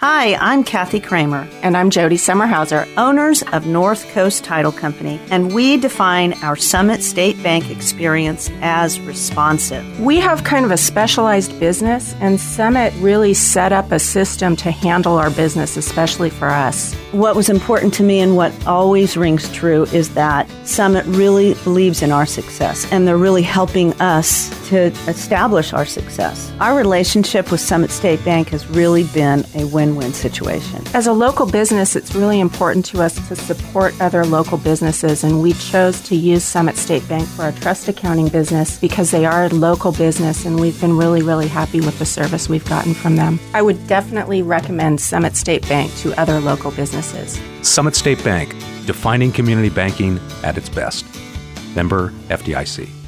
Hi, I'm Kathy Kramer. And I'm Jody Summerhauser, owners of North Coast Title Company, and we define our Summit State Bank experience as responsive. We have kind of a specialized business, and Summit really set up a system to handle our business, especially for us. What was important to me and what always rings true is that Summit really believes in our success, and they're really helping us to establish our success. Our relationship with Summit State Bank has really been a win-win situation. As a local business, it's really important to us to support other local businesses, and we chose to use Summit State Bank for our trust accounting business because they are a local business, and we've been really, really happy with the service we've gotten from them. I would definitely recommend Summit State Bank to other local businesses. Summit State Bank, defining community banking at its best. Member FDIC.